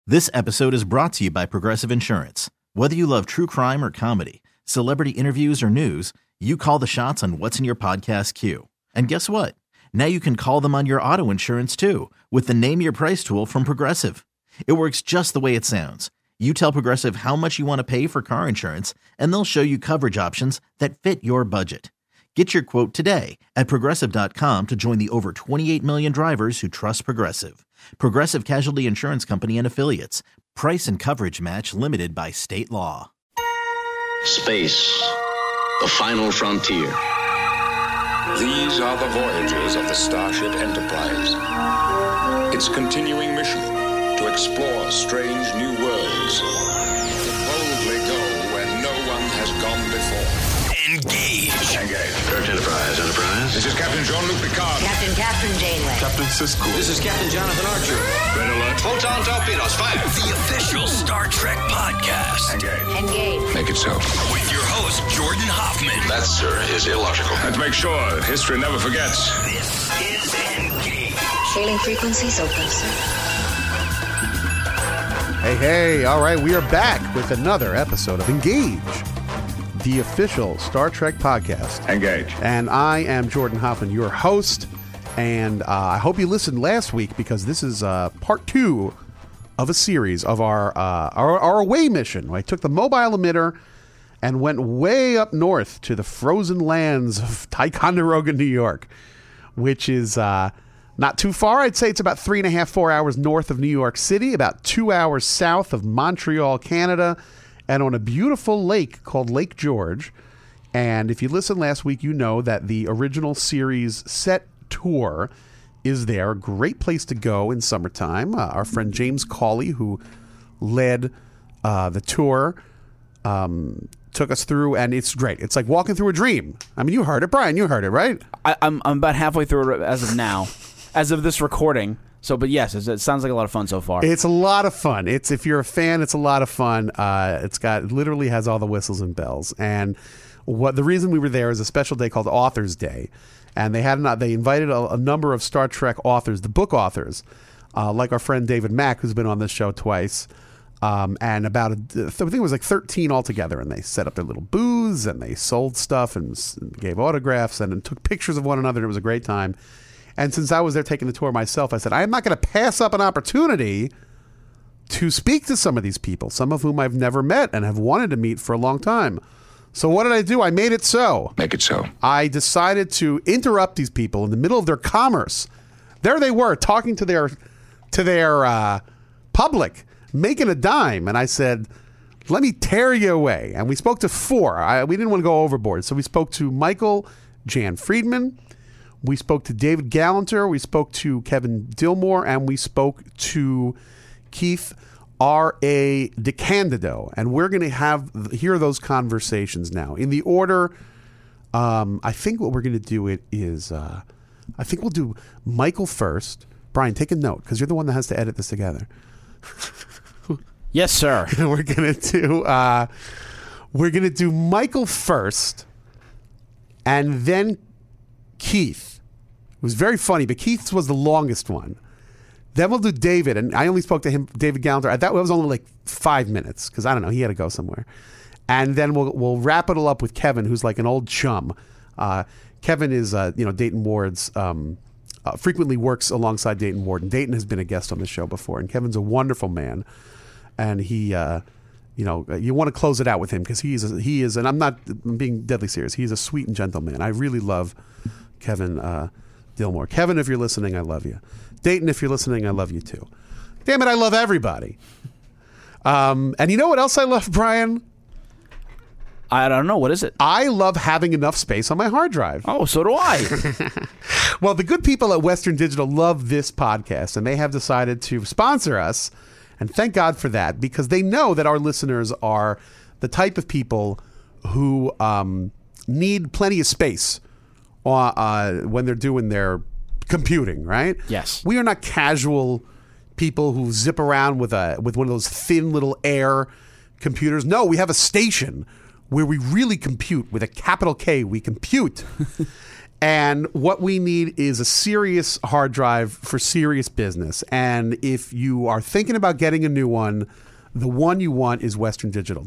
This episode is brought to you by Progressive Insurance. Whether you love true crime or comedy, celebrity interviews or news, you call the shots on what's in your podcast queue. And guess what? Now you can call them on your auto insurance too with the Name Your Price tool from Progressive. It works just the way it sounds. You tell Progressive how much you want to pay for car insurance, and they'll show you coverage options that fit your budget. Get your quote today at Progressive.com to join the over 28 million drivers who trust Progressive. Progressive Casualty Insurance Company and Affiliates. Price and coverage match limited by state law. Space, the final frontier. These are the voyages of the Starship Enterprise. Its continuing mission to explore strange new worlds, to boldly go where no one has gone before. Engage. Earth Enterprise. This is Captain Jean-Luc Picard. Captain Catherine Janeway. Captain Sisko. This is Captain Jonathan Archer. Red alert. Photon torpedoes, fire! The official Star Trek podcast. Engage. Make it so. With your host, Jordan Hoffman. That, sir, is illogical. And make sure history never forgets. This is Engage. Hailing frequencies open, sir. Hey, all right, we are back with another episode of Engage, the official Star Trek podcast. Engage. And I am Jordan Hoffman, your host, and I hope you listened last week because this is part 2 of a series of our away mission. I took the mobile emitter and went way up north to the frozen lands of Ticonderoga, New York, which is not too far. I'd say it's about 3.5, 4 hours north of New York City, about 2 hours south of Montreal, Canada, and on a beautiful lake called Lake George. And if you listened last week, you know that the original series set tour is there. A great place to go in summertime. Our friend James Cawley, who led the tour, took us through, and it's great. It's like walking through a dream. I mean, you heard it. Brian, you heard it, right? I'm about halfway through it as of now, as of this recording. So, but yes, it sounds like a lot of fun so far. It's a lot of fun. If you're a fan, it's a lot of fun. It literally has all the whistles and bells. And the reason we were there is a special day called Authors Day, and they invited a number of Star Trek authors, the book authors, like our friend David Mack, who's been on this show twice, and about I think it was like 13 altogether. And they set up their little booths and they sold stuff and gave autographs and took pictures of one another. And it was a great time. And since I was there taking the tour myself, I said, I am not going to pass up an opportunity to speak to some of these people, some of whom I've never met and have wanted to meet for a long time. So what did I do? I made it so. Make it so. I decided to interrupt these people in the middle of their commerce. There they were talking to their public, making a dime. And I said, let me tear you away. And we spoke to 4. We didn't want to go overboard. So we spoke to Michael Jan Friedman. We spoke to David Gallanter, we spoke to Kevin Dillmore, and we spoke to Keith R.A. DeCandido. And we're going to hear those conversations now. In the order, I think what we're going to do is, I think we'll do Michael first. Brian, take a note, because you're the one that has to edit this together. Yes, sir. We're going to do Michael first, and then Keith. It was very funny, but Keith's was the longest one. Then we'll do David, and I only spoke to him, David Gallanter. I thought it was only like 5 minutes because I don't know, he had to go somewhere. And then we'll wrap it all up with Kevin, who's like an old chum. Kevin is Dayton Ward's frequently works alongside Dayton Ward, and Dayton has been a guest on the show before. And Kevin's a wonderful man, and he. You want to close it out with him because he is, and I'm being deadly serious. He's a sweet and gentle man. I really love Kevin Dillmore. Kevin, if you're listening, I love you. Dayton, if you're listening, I love you too. Damn it, I love everybody. And you know what else I love, Brian? I don't know. What is it? I love having enough space on my hard drive. Oh, so do I. Well, the good people at Western Digital love this podcast, and they have decided to sponsor us. And thank God for that, because they know that our listeners are the type of people who need plenty of space when they're doing their computing, right? Yes. We are not casual people who zip around with one of those thin little Air computers. No, we have a station where we really compute with a capital K. We compute. And what we need is a serious hard drive for serious business. And if you are thinking about getting a new one, the one you want is Western Digital,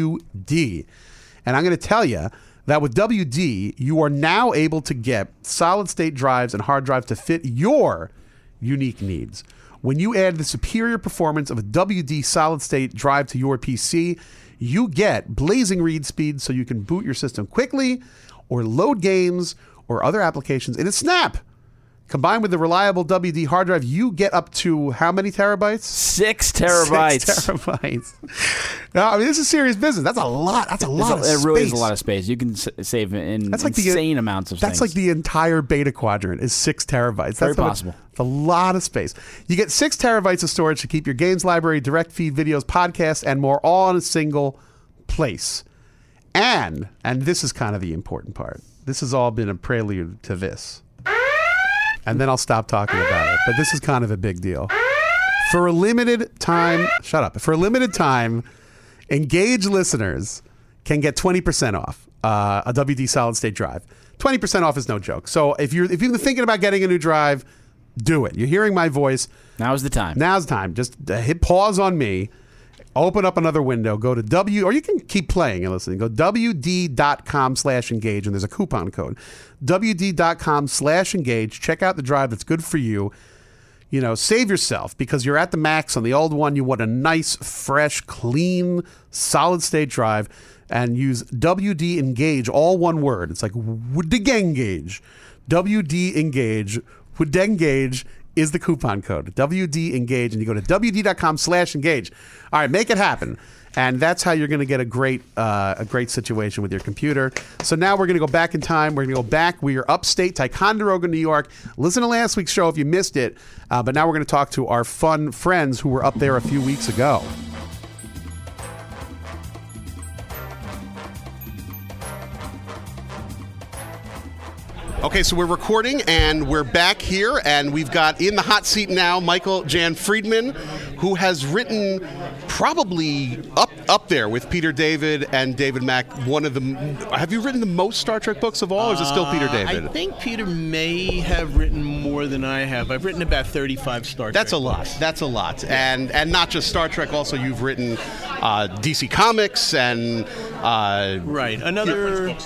WD. And I'm going to tell you that with WD, you are now able to get solid-state drives and hard drives to fit your unique needs. When you add the superior performance of a WD solid-state drive to your PC, you get blazing read speed so you can boot your system quickly or load games or other applications in a snap. Combined with the reliable WD hard drive, you get up to how many terabytes? 6 terabytes. 6 terabytes. No, I mean, this is serious business. That's a lot. That's a lot of space. It really is a lot of space. You can save in insane amounts of That's things. like the entire beta quadrant is 6 terabytes. Very possible. It's a lot of space. You get 6 terabytes of storage to keep your games library, direct feed videos, podcasts, and more all in a single place. And this is kind of the important part. This has all been a prelude to this. And then I'll stop talking about it. But this is kind of a big deal. For a limited time, shut up. For a limited time, Engage listeners can get 20% off a WD solid state drive. 20% off is no joke. So if you've been thinking about getting a new drive, do it. You're hearing my voice. Now's the time. Now's the time. Just hit pause on me. Open up another window. Go to or you can keep playing and listening. Go WD.com/engage, and there's a coupon code. WD.com/engage. Check out the drive that's good for you. You know, save yourself because you're at the max on the old one. You want a nice, fresh, clean, solid-state drive, and use WD Engage, all one word. It's like WD-Engage. WD Engage. WD-Engage is the coupon code. WD Engage, and you go to WD.com/engage. All right, make it happen. And that's how you're going to get a great situation with your computer. So now we're going to go back in time. We're going to go back. We are upstate, Ticonderoga, New York. Listen to last week's show if you missed it. But now we're going to talk to our fun friends who were up there a few weeks ago. Okay, so we're recording, and we're back here, and we've got in the hot seat now Michael Jan Friedman, who has written probably up there with Peter David and David Mack. Have you written the most Star Trek books of all, or is it still Peter David? I think Peter may have written more than I have. I've written about 35 Star Trek. That's a lot. That's a lot, and not just Star Trek. Also, you've written DC Comics and right. Another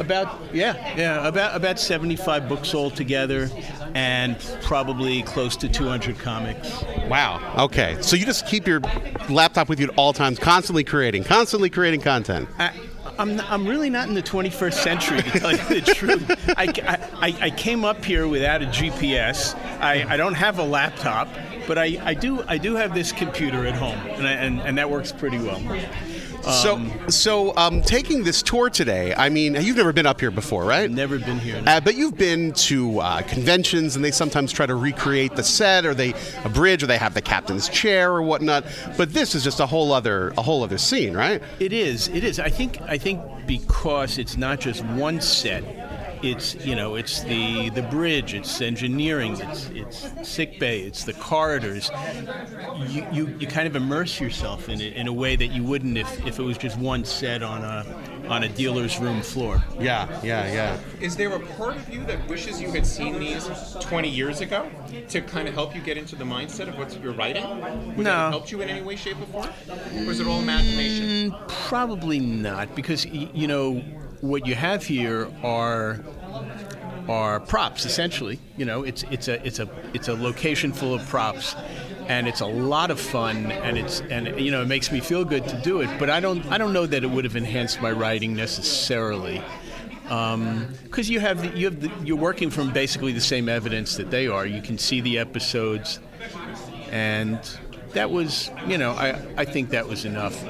about 75 books altogether, and probably close to 200 comics. Wow. Okay. So you just keep your laptop with you at all times, constantly creating content. I'm really not in the 21st century, to tell you the truth. I came up here without a GPS. I don't have a laptop, but I do have this computer at home, and that works pretty well. So taking this tour today, I mean, you've never been up here before, right? Never been here. No. But you've been to conventions, and they sometimes try to recreate the set, or a bridge, or they have the captain's chair or whatnot. But this is just a whole other scene, right? It is. I think because it's not just one set. It's the bridge, it's engineering, it's sick bay, it's the corridors. You kind of immerse yourself in it in a way that you wouldn't if it was just one set on a dealer's room floor. Yeah. Is there a part of you that wishes you had seen these 20 years ago to kind of help you get into the mindset of what you're writing? Would that have helped you in any way, shape, or form? Or is it all imagination? Probably not, because what you have here are props, essentially. It's a location full of props, and it's a lot of fun, and it makes me feel good to do it. But I don't know that it would have enhanced my writing necessarily, because you're working from basically the same evidence that they are. You can see the episodes, and that was I think that was enough.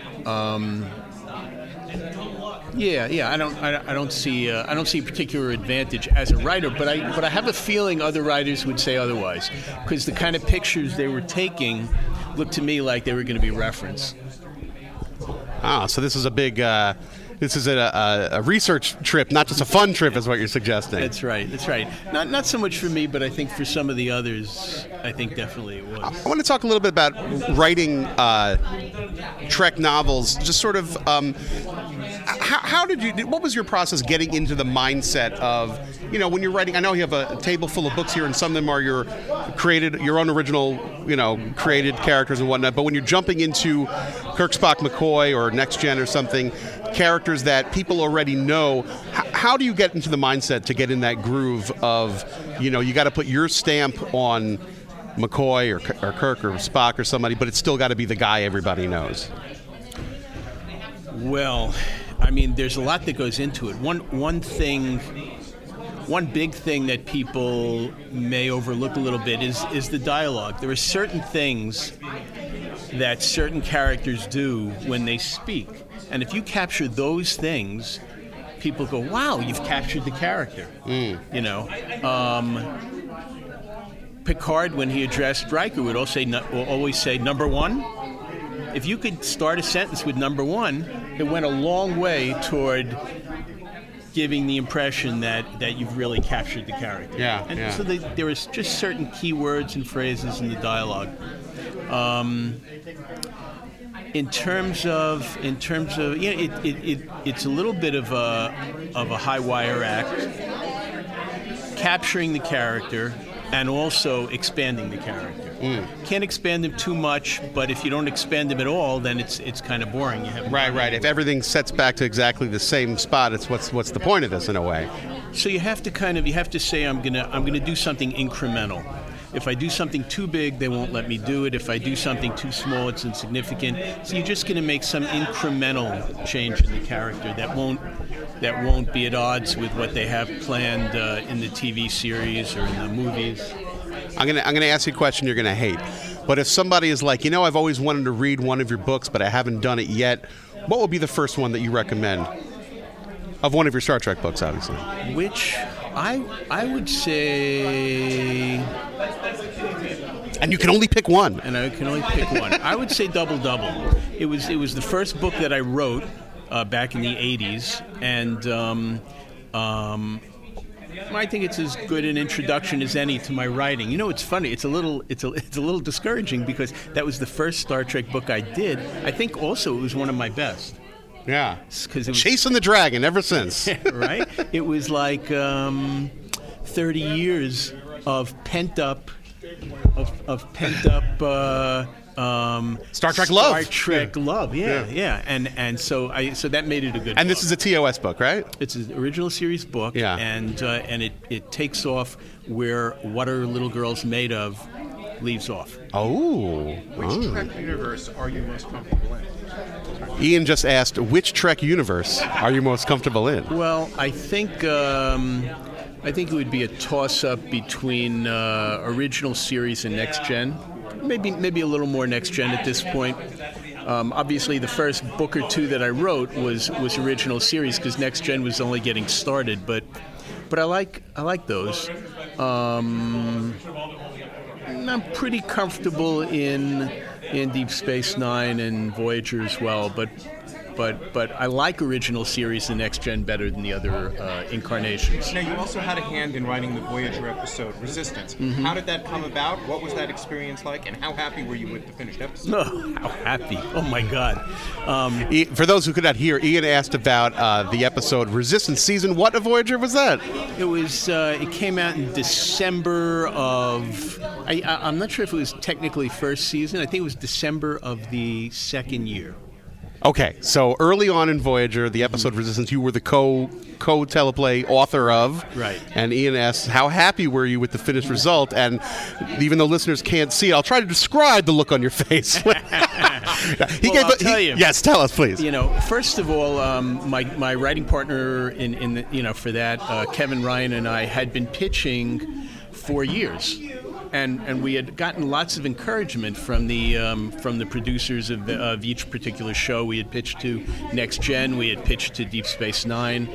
I don't see a particular advantage as a writer, but I have a feeling other writers would say otherwise, because the kind of pictures they were taking looked to me like they were going to be referenced. So this is a big This is a research trip, not just a fun trip, is what you're suggesting. That's right. Not so much for me, but I think for some of the others, I think definitely it was. I want to talk a little bit about writing Trek novels. Just sort of, how did you? What was your process getting into the mindset of, when you're writing? I know you have a table full of books here, and some of them are your own original, created characters and whatnot. But when you're jumping into Kirk, Spock, McCoy, or Next Gen or something, characters that people already know, how do you get into the mindset to get in that groove of, you got to put your stamp on McCoy or Kirk or Spock or somebody, but it's still got to be the guy everybody knows? Well, I mean, there's a lot that goes into it. One big thing that people may overlook a little bit is the dialogue. There are certain things that certain characters do when they speak. And if you capture those things, people go, wow, you've captured the character. Picard, when he addressed Riker, would always say, number one. If you could start a sentence with number one, it went a long way toward giving the impression that you've really captured the character. So there is just certain keywords and phrases in the dialogue. In terms of it's a little bit of a high wire act, capturing the character and also expanding the character. Can't expand him too much, but if you don't expand him at all, then it's kind of boring. Right. If everything sets back to exactly the same spot, it's what's the point of this in a way? So you have to say I'm gonna do something incremental. If I do something too big, they won't let me do it. If I do something too small, it's insignificant. So you're just going to make some incremental change in the character that won't be at odds with what they have planned in the TV series or in the movies. I'm gonna ask you a question you're gonna hate, but if somebody is like, I've always wanted to read one of your books, but I haven't done it yet, what would be the first one that you recommend of one of your Star Trek books, obviously? Which I would say. And you can only pick one. And I can only pick one. I would say Double Double. It was the first book that I wrote back in the 80s, and I think it's as good an introduction as any to my writing. It's funny. It's a little discouraging because that was the first Star Trek book I did. I think also it was one of my best. Yeah, because it was chasing the dragon ever since. Right? It was like 30 years of pent up Star Trek love. Star Trek love, yeah. And so that made it a good book. This is a TOS book, right? It's an original series book, and it takes off where What Are Little Girls Made Of leaves off. Which Trek universe are you most comfortable in? Ian just asked, which Trek universe are you most comfortable in? Well, I think it would be a toss-up between original series and Next Gen. Maybe a little more Next Gen at this point. Obviously, the first book or two that I wrote was original series because Next Gen was only getting started. But I like those. I'm pretty comfortable in Deep Space Nine and Voyager as well, but I like original series and Next Gen better than the other incarnations. Now, you also had a hand in writing the Voyager episode, Resistance. Mm-hmm. How did that come about? What was that experience like? And how happy were you with the finished episode? Oh, how happy. Oh, my God. For those who could not hear, Ian asked about the episode Resistance. Season what of Voyager was that? It came out in December of... I'm not sure if it was technically first season. I think it was December of the second year. Okay, so early on in Voyager, the episode Resistance, you were the co-teleplay author of. Right. And Ian asks, how happy were you with the finished result? And even though listeners can't see it, I'll try to describe the look on your face. I'll tell you. Yes, tell us, please. First of all, my writing partner for that, Kevin Ryan, and I had been pitching for years. And we had gotten lots of encouragement from the producers of each particular show. We had pitched to Next Gen, we had pitched to Deep Space Nine,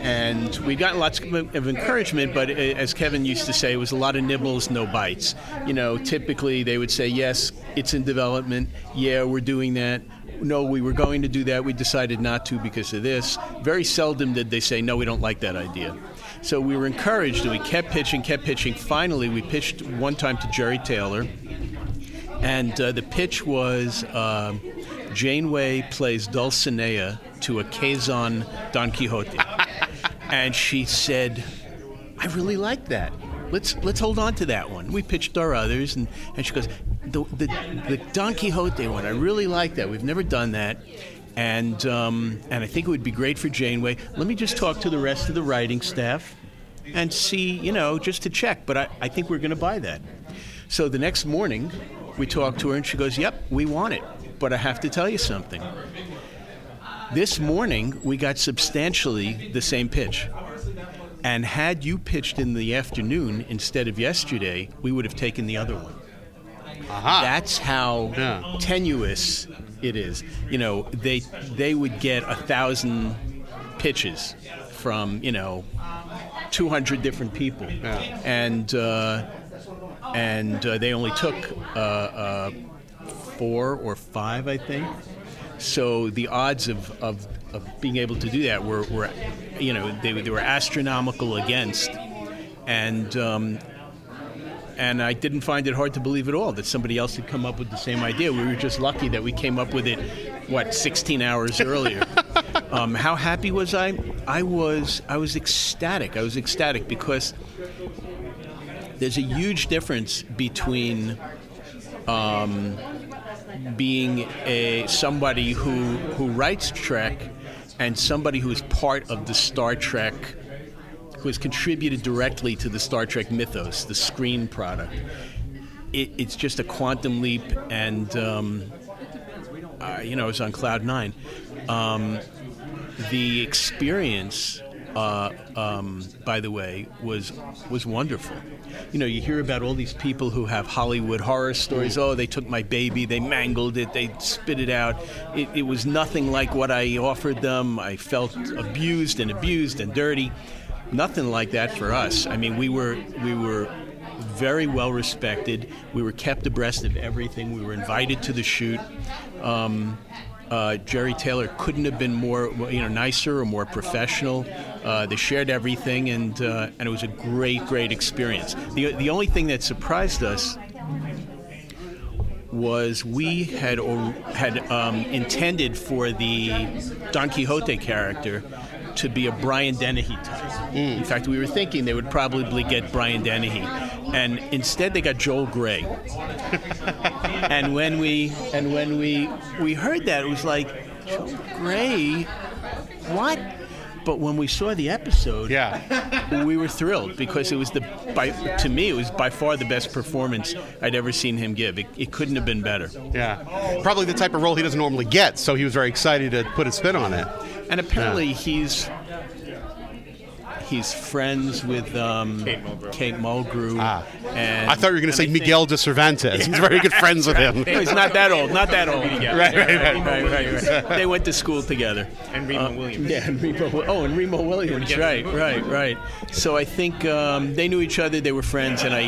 And we got lots of encouragement, but as Kevin used to say, it was a lot of nibbles, no bites. Typically they would say, yes, it's in development. Yeah, we're doing that. No, we were going to do that. We decided not to because of this. Very seldom did they say, no, we don't like that idea. So we were encouraged, and we kept pitching. Finally, we pitched one time to Jerry Taylor, and the pitch was Janeway plays Dulcinea to a Kazan Don Quixote. And she said, I really like that. Let's hold on to that one. We pitched our others, and she goes, the Don Quixote one, I really like that. We've never done that. And I think it would be great for Janeway. Let me just talk to the rest of the writing staff and see, just to check. But I think we're going to buy that. So the next morning, we talked to her, and she goes, yep, we want it. But I have to tell you something. This morning, we got substantially the same pitch. And had you pitched in the afternoon instead of yesterday, we would have taken the other one. That's how tenuous it is. They would get 1,000 pitches from 200 different people, and they only took 4 or 5, I think. So the odds of being able to do that were they were astronomical against, and I didn't find it hard to believe at all that somebody else had come up with the same idea. We were just lucky that we came up with it, 16 hours earlier. How happy was I? I was ecstatic. I was ecstatic because there's a huge difference between being somebody who writes Trek and somebody who is part of the Star Trek, who has contributed directly to the Star Trek mythos, the screen product. It's just a quantum leap, and I was on cloud 9. The experience, by the way, was wonderful. You hear about all these people who have Hollywood horror stories. Oh, they took my baby, they mangled it, they spit it out. It was nothing like what I offered them. I felt abused and dirty. Nothing like that for us. I mean, we were very well respected. We were kept abreast of everything. We were invited to the shoot. Jerry Taylor couldn't have been more, nicer or more professional. They shared everything, and it was a great experience. The only thing that surprised us was we had intended for the Don Quixote character to be a Brian Dennehy type. In fact, we were thinking they would probably get Brian Dennehy, and instead they got Joel Grey. and when we heard that, it was like, Joel Grey, what? But when we saw the episode, we were thrilled because it was to me it was by far the best performance I'd ever seen him give. It couldn't have been better. Yeah, probably the type of role he doesn't normally get, so he was very excited to put a spin on it. And apparently he's friends with Kate Mulgrew. And I thought you were going to say Miguel de Cervantes. He's very good friends with him. No, he's not that old. Right. They went to school together. And Remo Williams. Yeah, and Remo Williams. Right. So I think they knew each other. They were friends, and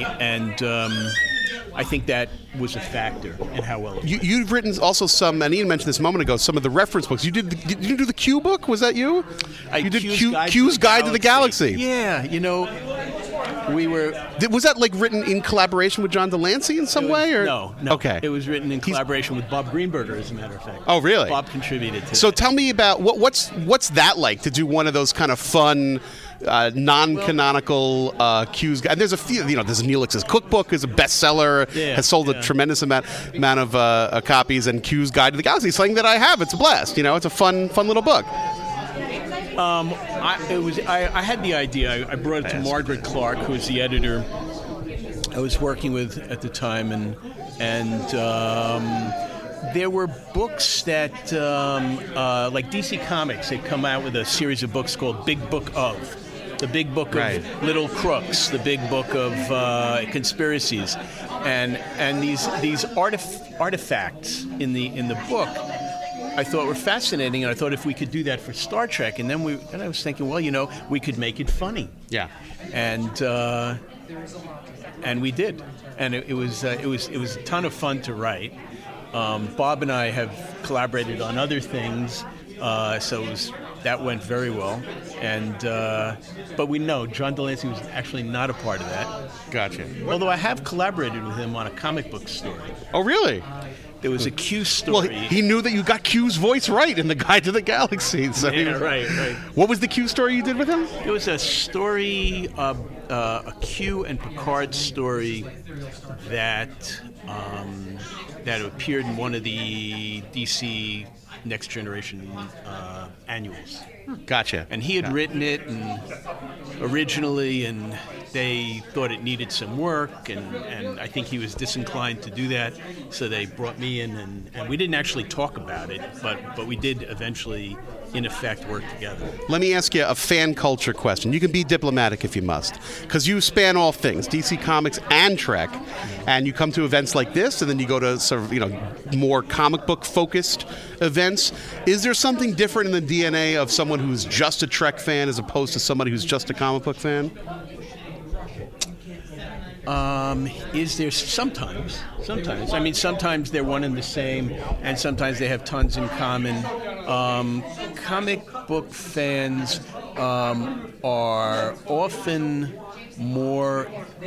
I think that was a factor in how well it went. You've written also some, and Ian mentioned this a moment ago, some of the reference books. Did you do the Q book? Was that you? You did Q's Guide to the Galaxy. Yeah, we were... Was that written in collaboration with John Delancey in some way? Or? No. Okay. It was written in collaboration with Bob Greenberger, as a matter of fact. Oh, really? Bob contributed to it. So tell me about, what's that like, to do one of those kind of fun... non-canonical Q's, and there's a few. There's Neelix's Cookbook is a bestseller, has sold a tremendous amount of copies, and Q's Guide to the Galaxy is something that I have. It's a blast. It's a fun little book. I had the idea. I brought it to Margaret Clark, who was the editor I was working with at the time, and there were books that, like DC Comics, had come out with a series of books called Big Book of. The Big Book of Little Crooks, the Big Book of Conspiracies, and these artifacts in the book I thought were fascinating, and I thought if we could do that for Star Trek, and then I was thinking, well, we could make it funny. Yeah. And we did, and it was a ton of fun to write. Bob and I have collaborated on other things, so that went very well. And but we know John Delancey was actually not a part of that. Gotcha. Although I have collaborated with him on a comic book story. Oh, really? There was a Q story. Well, he knew that you got Q's voice right in the Guide to the Galaxy. So right. What was the Q story you did with him? It was a story, a Q and Picard story that appeared in one of the DC Next Generation annuals. Gotcha. And he had written it originally, and they thought it needed some work, and I think he was disinclined to do that, so they brought me in, and we didn't actually talk about it, but we did eventually, in effect, work together. Let me ask you a fan culture question. You can be diplomatic if you must, because you span all things, DC Comics and Trek, and you come to events like this, and then you go to sort of, more comic book focused events. Is there something different in the DNA of someone who's just a Trek fan as opposed to somebody who's just a comic book fan? Is there sometimes? I mean, sometimes they're one and the same, and sometimes they have tons in common. Comic book fans are often more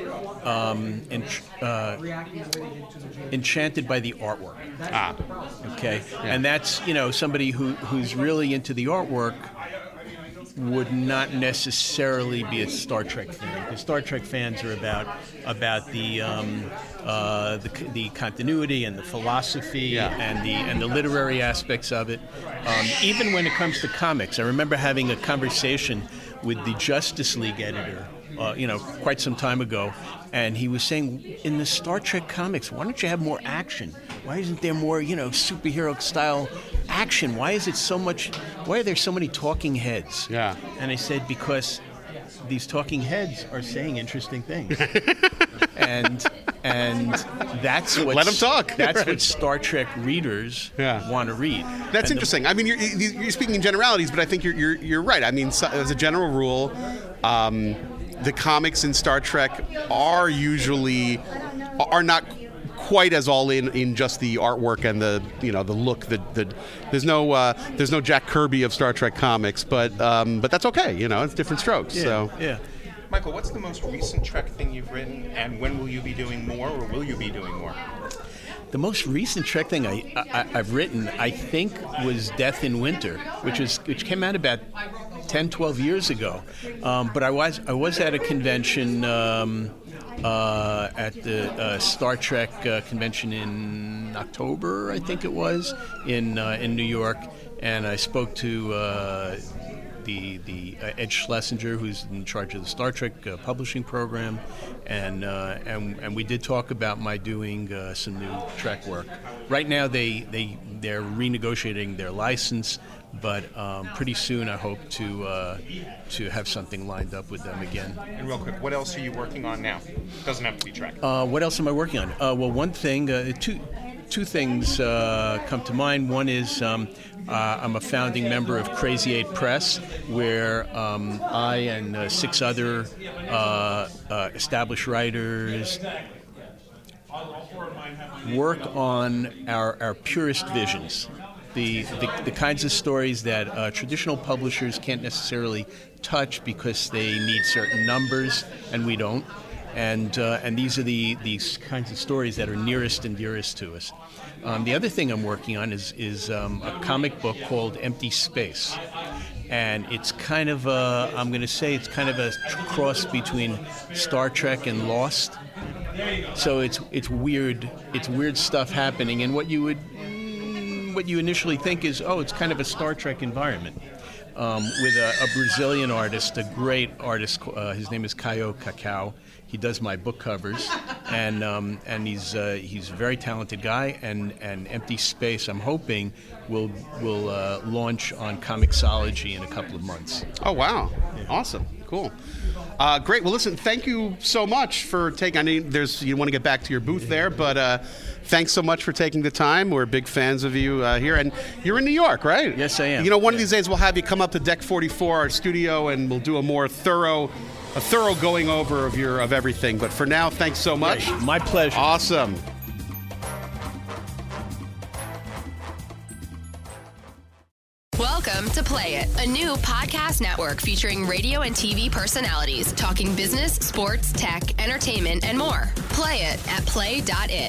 enchanted by the artwork. Okay, yeah. And that's somebody who's really into the artwork would not necessarily be a Star Trek fan, because Star Trek fans are about the continuity and the philosophy and the literary aspects of it. Even when it comes to comics, I remember having a conversation with the Justice League editor, quite some time ago, and he was saying, in the Star Trek comics, why don't you have more action? Why isn't there more, superhero style action? Why are there so many talking heads? Yeah. And I said, because these talking heads are saying interesting things. and that's what let them talk. That's what Star Trek readers want to read. That's interesting. I mean, you're speaking in generalities, but I think you're right. I mean, as a general rule, the comics in Star Trek are not quite as all in just the artwork and the look. There's no Jack Kirby of Star Trek comics, but that's okay. It's different strokes. Yeah, so yeah. Michael, what's the most recent Trek thing you've written, and when will you be doing more, or will you be doing more? The most recent Trek thing I've written, I think, was Death in Winter, which came out about 10, 12 years ago. But I was at a convention at the Star Trek convention in October, I think it was, in New York, and I spoke to the Ed Schlesinger, who's in charge of the Star Trek publishing program, and we did talk about my doing some new Trek work. Right now, they're renegotiating their license, but pretty soon I hope to have something lined up with them again. And real quick, what else are you working on now? Doesn't have to be Trek. What else am I working on? Well, one thing, two things come to mind. One is I'm a founding member of Crazy 8 Press, where I and 6 other established writers work on our purest visions. The kinds of stories that traditional publishers can't necessarily touch because they need certain numbers, and we don't. And these are these kinds of stories that are nearest and dearest to us. The other thing I'm working on is a comic book called Empty Space, and it's kind of I'm going to say it's kind of a cross between Star Trek and Lost. So it's weird stuff happening, and what you initially think is, it's kind of a Star Trek environment. With a Brazilian artist, a great artist. His name is Caio Cacau. He does my book covers, and he's a very talented guy. And Empty Space, I'm hoping, will launch on Comixology in a couple of months. Oh wow! Awesome, cool. Great. Well, listen, thank you so much for taking. I know you want to get back to your booth there, but thanks so much for taking the time. We're big fans of you here, and you're in New York, right? Yes, I am. You know, one of these days we'll have you come up to Deck 44, our studio, and we'll do a more thorough going over of everything. But for now, thanks so much. Great. My pleasure. Awesome. Welcome to Play It, a new podcast network featuring radio and TV personalities talking business, sports, tech, entertainment, and more. Play it at play.it.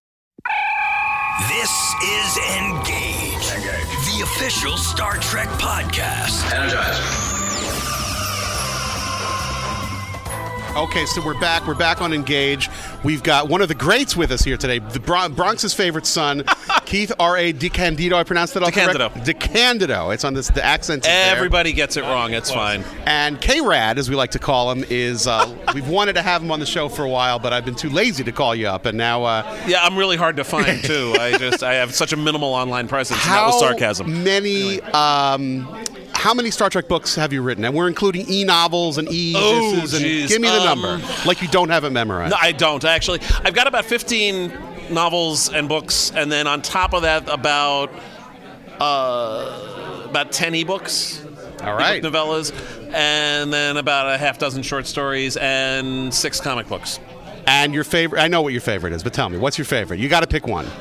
This is Engage, the official Star Trek podcast. Energize. Okay, so we're back. We're back on Engage. We've got one of the greats with us here today, the Bronx's favorite son, Keith R.A. DeCandido. I pronounced that all correct? DeCandido. It's on this. The accent is there. Everybody gets it wrong. It's fine. And K-Rad, as we like to call him, is we've wanted to have him on the show for a while, but I've been too lazy to call you up, and now. Yeah, I'm really hard to find too. I have such a minimal online presence. And that was sarcasm. How many Star Trek books have you written? And we're including e-novels and e-disses. And give me the number. Like you don't have it memorized. No, I don't, actually. I've got about 15 novels and books, and then on top of that, about 10 ebooks. All right. Ebook novellas, and then about a half dozen short stories and 6 comic books. And your favorite? I know what your favorite is, but tell me, what's your favorite? You got to pick one.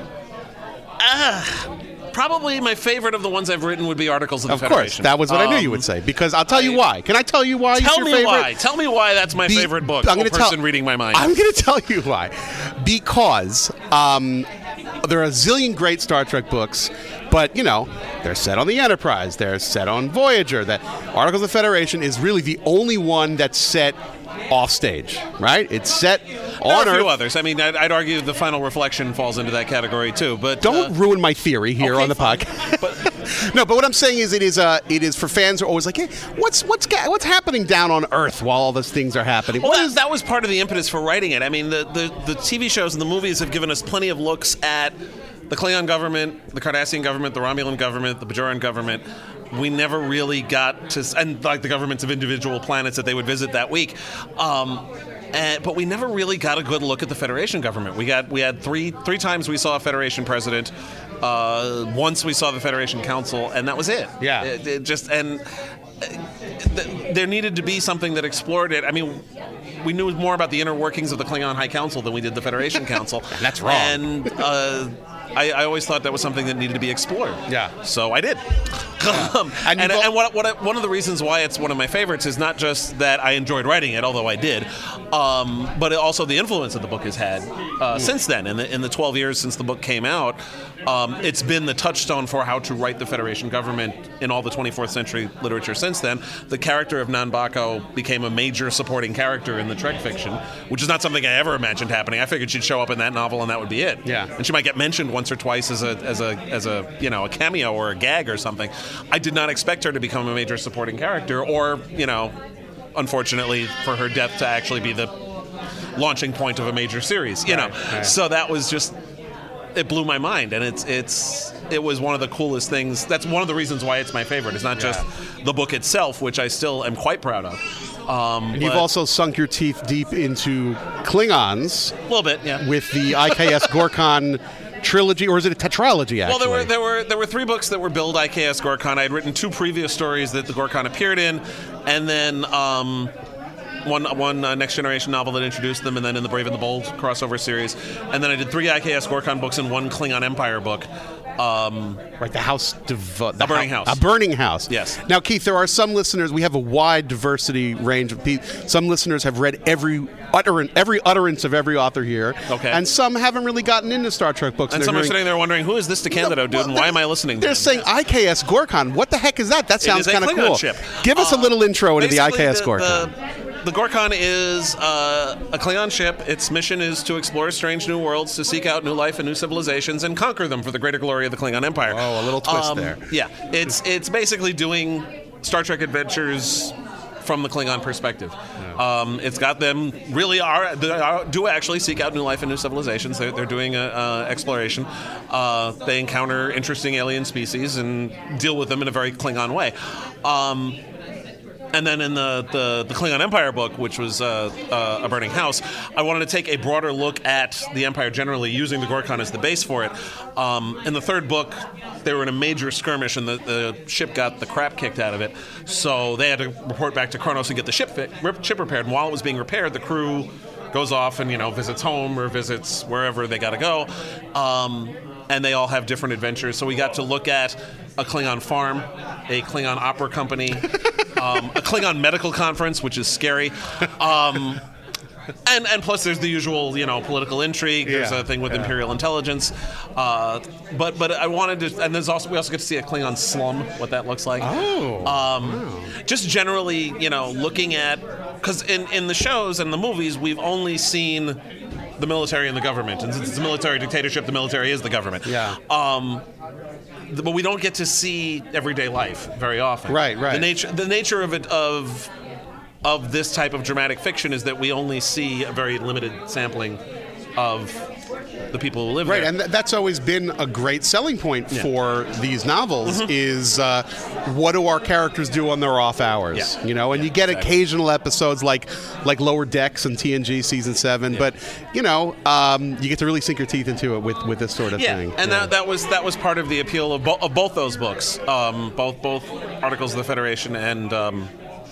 Probably my favorite of the ones I've written would be Articles of the Federation. Of course, that was what I knew you would say. Because I'll tell you why. Can I tell you why? Tell me why. Tell me why that's my favorite book. I'm reading my mind. I'm going to tell you why. Because there are a zillion great Star Trek books, but they're set on the Enterprise. They're set on Voyager. That Articles of the Federation is really the only one that's set off stage, right? It's set on Earth. There are a few others. I mean, I'd argue The Final Reflection falls into that category too. But don't ruin my theory here on the podcast. No, but what I'm saying is, it is for fans who are always like, hey, what's happening down on Earth while all these things are happening? Well, that was part of the impetus for writing it. I mean, the TV shows and the movies have given us plenty of looks at the Klingon government, the Cardassian government, the Romulan government, the Bajoran government. We never really got to, and like the governments of individual planets that they would visit that week. But we never really got a good look at the Federation government. We had three times we saw a Federation president. Once we saw the Federation Council, and that was it. Yeah. There needed to be something that explored it. I mean, we knew more about the inner workings of the Klingon High Council than we did the Federation Council. That's wrong. And I always thought that was something that needed to be explored. Yeah. So I did. And one of the reasons why it's one of my favorites is not just that I enjoyed writing it, although I did, but also the influence that the book has had since then. In the 12 years since the book came out, it's been the touchstone for how to write the Federation government in all the 24th century literature since then. The character of Nan Bako became a major supporting character in the Trek fiction, which is not something I ever imagined happening. I figured she'd show up in that novel and that would be it. Yeah. And she might get mentioned once or twice as a cameo or a gag or something. I did not expect her to become a major supporting character, or unfortunately for her death to actually be the launching point of a major series. Right. So that was just, it blew my mind, and it was one of the coolest things. That's one of the reasons why it's my favorite. It's not just the book itself, which I still am quite proud of. And you've also sunk your teeth deep into Klingons. A little bit, yeah. With the IKS Gorkon trilogy, or is it a tetralogy, actually? Well, there were 3 books that were billed IKS Gorkon. I had written 2 previous stories that the Gorkon appeared in, and then one Next Generation novel that introduced them, and then in the Brave and the Bold crossover series. And then I did 3 IKS Gorkon books and 1 Klingon Empire book. Right, A Burning House. A Burning House. Yes. Now, Keith, there are some listeners. We have a wide diversity range of people. Some listeners have read every utterance of every author here. Okay. And some haven't really gotten into Star Trek books. And some are sitting there wondering, who is this DeCandido dude, and why am I listening to They're him? saying IKS Gorkon. What the heck is that? That sounds kind of cool. Ship. Give us a little intro into the IKS Gorkon. The Gorkon is a Klingon ship. Its mission is to explore strange new worlds, to seek out new life and new civilizations, and conquer them for the greater glory of the Klingon Empire. Oh, a little twist there. Yeah, it's basically doing Star Trek adventures from the Klingon perspective. It's got them do actually seek out new life and new civilizations. They're doing exploration. They encounter interesting alien species and deal with them in a very Klingon way. And then in the Klingon Empire book, which was A Burning House, I wanted to take a broader look at the Empire generally, using the Gorkon as the base for it. In the third book, they were in a major skirmish, and the ship got the crap kicked out of it. So they had to report back to Kronos and get the ship repaired. And while it was being repaired, the crew goes off and visits home or visits wherever they got to go. And they all have different adventures. So we got to look at a Klingon farm, a Klingon opera company, a Klingon medical conference, which is scary. And plus, there's the usual, political intrigue. There's a thing with Imperial intelligence. But I wanted to, and we also get to see a Klingon slum, what that looks like. Just generally, looking at, because in the shows and the movies, we've only seen the military and the government, and since it's a military dictatorship, the military is the government. But we don't get to see everyday life very often. Right. The nature of it of this type of dramatic fiction is that we only see a very limited sampling of the people who live there. Right, and that's always been a great selling point for these novels is what do our characters do on their off hours? And you get occasional episodes like Lower Decks and TNG Season 7, but you get to really sink your teeth into it with this sort of thing. And that was part of the appeal of both those books, both Articles of the Federation and the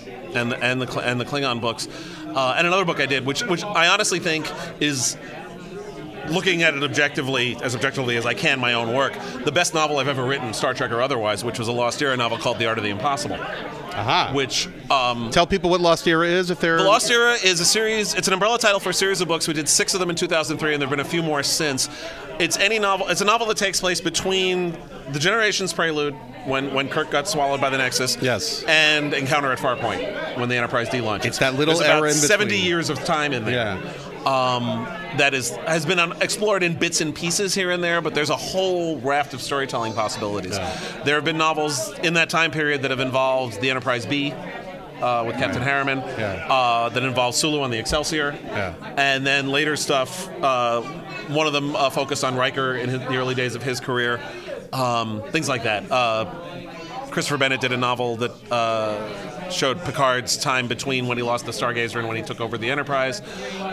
Klingon books, and another book I did, which I honestly think is, looking at it objectively as I can, my own work, the best novel I've ever written, Star Trek or otherwise, which was a Lost Era novel called The Art of the Impossible. Which tell people what Lost Era is if they're... The Lost Era is a series. It's an umbrella title for a series of books. We did 6 of them in 2003, and there have been a few more since. It's a novel that takes place between the Generations prelude, when Kirk got swallowed by the Nexus, and Encounter at Farpoint, when the Enterprise delaunched. It's that little There's era about in between. 70 years of time in there. That has been explored in bits and pieces here and there, but there's a whole raft of storytelling possibilities. There have been novels in that time period that have involved the Enterprise B, with Captain Harriman, that involved Sulu on the Excelsior, and then later stuff. One of them focused on Riker in the early days of his career, things like that. Christopher Bennett did a novel that showed Picard's time between when he lost the Stargazer and when he took over the Enterprise.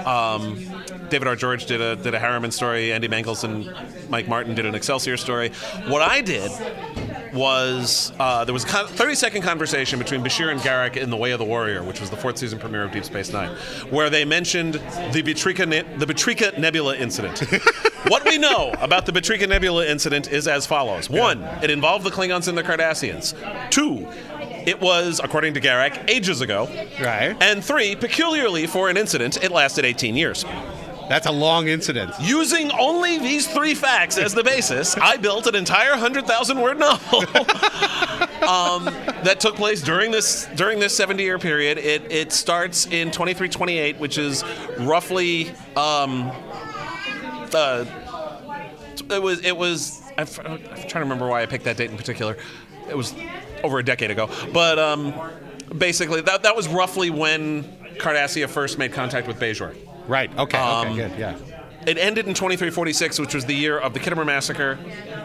David R. George did a Harriman story. Andy Mangels and Mike Martin did an Excelsior story. What I did was there was a 30-second conversation between Bashir and Garak in The Way of the Warrior, which was the 4th season premiere of Deep Space Nine, where they mentioned the Batrika Nebula incident. What we know about the Batrika Nebula incident is as follows. 1, it involved the Klingons and the Cardassians. 2, it was, according to Garak, ages ago. Right. And 3, peculiarly for an incident, it lasted 18 years. That's a long incident. Using only these 3 facts as the basis, I built an entire 100,000-word novel that took place during this 70-year period. It starts in 2328, which is roughly it was. I'm trying to remember why I picked that date in particular. It was over a decade ago, but basically that was roughly when Cardassia first made contact with Bajor. Right. Okay. Good. Yeah. It ended in 2346, which was the year of the Khitomer massacre,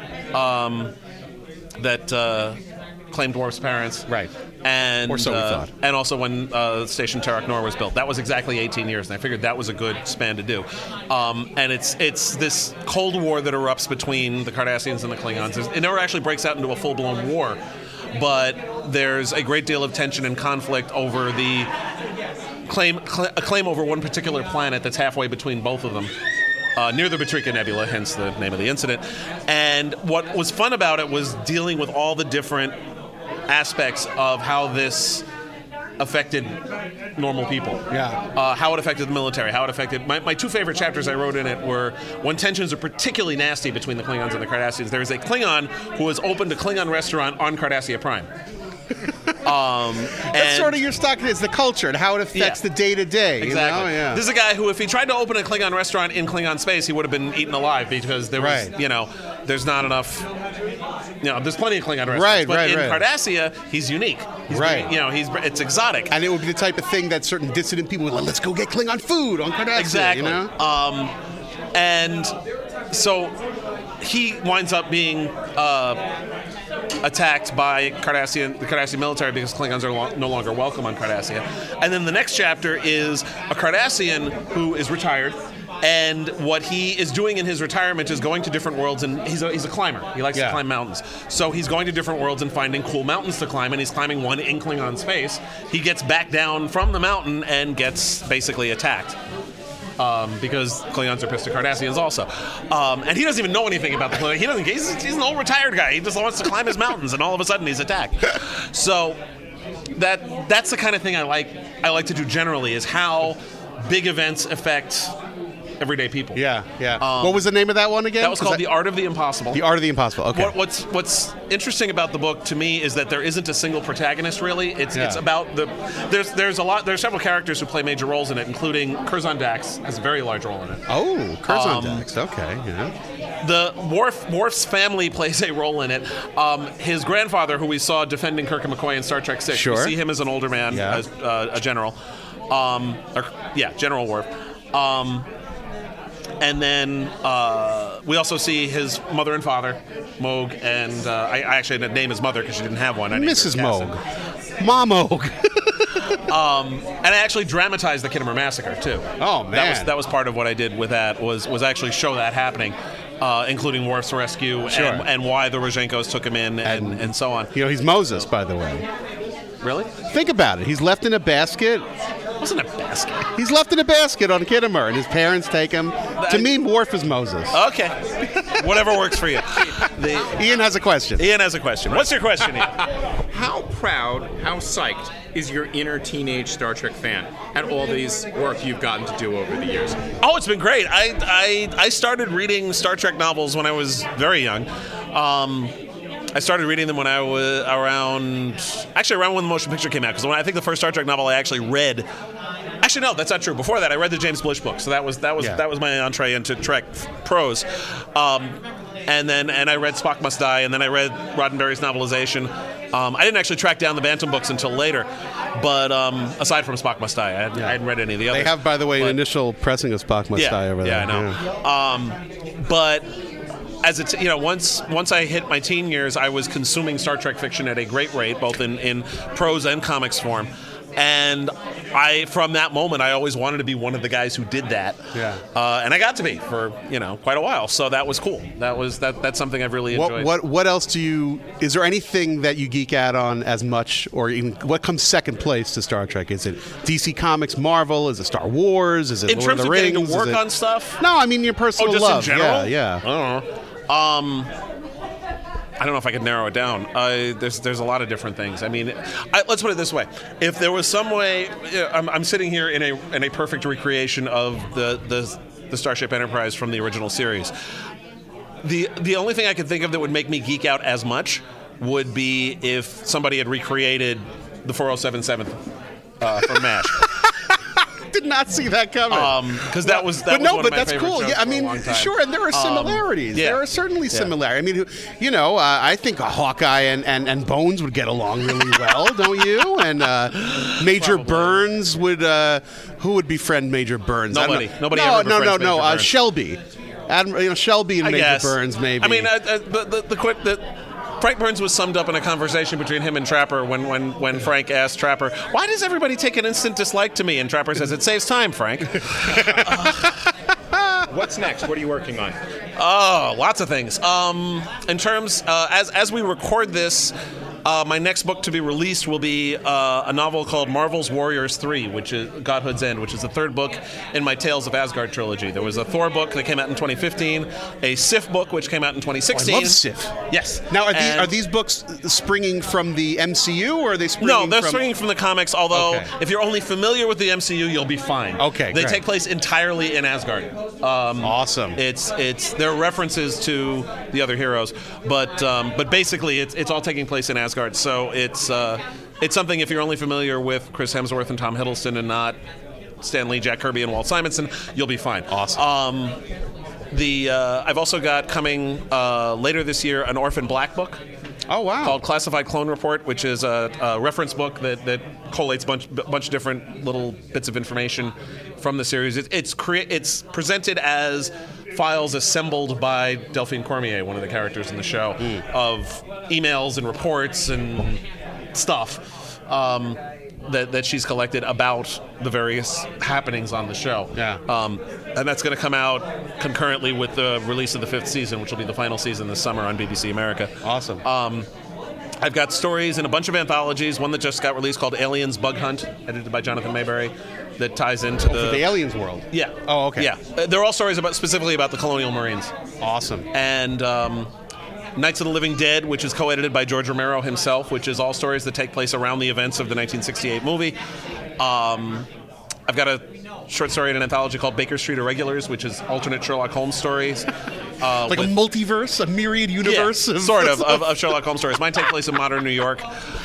that claimed Worf's parents. Right. And or so we thought. And also when Station Terok Nor was built. That was exactly 18 years, and I figured that was a good span to do. And it's this Cold War that erupts between the Cardassians and the Klingons. It never actually breaks out into a full-blown war, but there's a great deal of tension and conflict over the claim over one particular planet that's halfway between both of them, near the Batrika Nebula, hence the name of the incident. And what was fun about it was dealing with all the different aspects of how this affected normal people. Yeah. How it affected the military, how it affected... My 2 favorite chapters I wrote in it were when tensions are particularly nasty between the Klingons and the Cardassians. There's a Klingon who has opened a Klingon restaurant on Cardassia Prime. That's sort of your stock is the culture and how it affects the day-to-day. Exactly. You know? Yeah. This is a guy who, if he tried to open a Klingon restaurant in Klingon space, he would have been eaten alive because there was, there's not enough. There's plenty of Klingon restaurants. Right, but in right. Cardassia, he's unique. He's Right. it's exotic. And it would be the type of thing that certain dissident people would like, let's go get Klingon food on Cardassia. Exactly. You know? And so he winds up being attacked by the Cardassian military because Klingons are no longer welcome on Cardassia. And then the next chapter is a Cardassian who is retired. And what he is doing in his retirement is going to different worlds, and he's a climber. He likes to climb mountains. So he's going to different worlds and finding cool mountains to climb, and he's climbing one in Klingon space. He gets back down from the mountain and gets basically attacked. Because Klingons are pissed at Cardassians also. And he doesn't even know anything about the Klingons. He's an old retired guy. He just wants to climb his mountains, and all of a sudden he's attacked. So that's the kind of thing I like to do generally, is how big events affect everyday people. Yeah. What was the name of that one again? That was called The Art of the Impossible. The Art of the Impossible. Okay. What's interesting about the book to me is that there isn't a single protagonist really. It's about there's several characters who play major roles in it, including Curzon Dax has a very large role in it. Oh, Curzon Dax. Okay. Yeah. The Worf's family plays a role in it. His grandfather, who we saw defending Kirk and McCoy in Star Trek VI, we see him as an older man, as a general. General Worf. And then we also see his mother and father, Moog, and I actually didn't name his mother because she didn't have one. Mrs. Moog. Mom Moog. And I actually dramatized the Khitomer Massacre, too. Oh, man. That was part of what I did with that, was actually show that happening, including Worf's rescue and why the Rozhenkos took him in and so on. He's Moses, by the way. Really? Think about it. He's left in a basket. It wasn't a basket. He's left in a basket on Khitomer, and his parents take him. To me, Worf is Moses. Okay. Whatever works for you. Ian has a question. What's your question, Ian? How proud, how psyched is your inner teenage Star Trek fan at all these work you've gotten to do over the years? Oh, it's been great. I started reading Star Trek novels when I was very young. I started reading them when I was around when the motion picture came out. Because I think the first Star Trek novel I actually read. Actually, no, that's not true. Before that, I read the James Blish book. So that was my entree into Trek prose. And I read Spock Must Die, and then I read Roddenberry's novelization. I didn't actually track down the Bantam books until later. But aside from Spock Must Die, I hadn't read any of the others. They have, by the way, an initial pressing of Spock Must Die over there. Yeah, I know. But as once I hit my teen years, I was consuming Star Trek fiction at a great rate, both in prose and comics form. And from that moment, I always wanted to be one of the guys who did that. Yeah. And I got to be for quite a while. So that was cool. That's something I've really enjoyed. What else is there anything that you geek out on as much, or even what comes second place to Star Trek? Is it DC Comics, Marvel? Is it Star Wars? Is it in Lord terms of the of Rings? getting to work on stuff? No, I mean your personal just love. In general? Yeah. I don't know. I don't know if I could narrow it down. There's a lot of different things. I mean, let's put it this way: if there was some way, I'm sitting here in a perfect recreation of the Starship Enterprise from the original series. The only thing I could think of that would make me geek out as much would be if somebody had recreated the 4077 from MASH. Did not see that coming. Because that was one of my that's favorite cool. shows Yeah, I for mean, a long time. sure, and there are similarities. There are certainly similarities. I mean, I think Hawkeye and Bones would get along really well, don't you? And Major Burns would. Who would befriend Major Burns? Nobody. Nobody ever befriends Major Burns. Shelby. Shelby and Major Burns, maybe. I mean, Frank Burns was summed up in a conversation between him and Trapper when Frank asked Trapper, "Why does everybody take an instant dislike to me?" And Trapper says, "It saves time, Frank." What's next? What are you working on? Oh, lots of things. In terms, as we record this, my next book to be released will be a novel called Marvel's Warriors 3, which is Godhood's End, which is the third book in my Tales of Asgard trilogy. There was a Thor book that came out in 2015, a Sif book which came out in 2016. I love Sif. Yes. Now, are these books springing from the MCU, or are they springing from... No, they're springing from the comics, although if you're only familiar with the MCU, you'll be fine. Okay, They take place entirely in Asgard. Awesome. There are references to the other heroes, but basically it's all taking place in Asgard. So it's something, if you're only familiar with Chris Hemsworth and Tom Hiddleston and not Stan Lee, Jack Kirby, and Walt Simonson, you'll be fine. Awesome. I've also got coming later this year an Orphan Black book, Oh, wow. Called Classified Clone Report, which is a reference book that collates a bunch of different little bits of information from the series. It's presented as files assembled by Delphine Cormier, one of the characters in the show, of emails and reports and stuff that she's collected about the various happenings on the show. Yeah. And that's going to come out concurrently with the release of the 5th season, which will be the final season this summer on BBC America. Awesome. I've got stories in a bunch of anthologies. One that just got released called Aliens Bug Hunt, edited by Jonathan Mayberry, that ties into for the aliens world. Yeah. Oh, okay. Yeah. They're all stories specifically about the Colonial Marines. Awesome. And Nights of the Living Dead, which is co-edited by George Romero himself, which is all stories that take place around the events of the 1968 movie. I've got a short story in an anthology called Baker Street Irregulars, which is alternate Sherlock Holmes stories. Like a multiverse, a myriad universe? Yeah, sort of Sherlock Holmes stories. Mine take place in modern New York.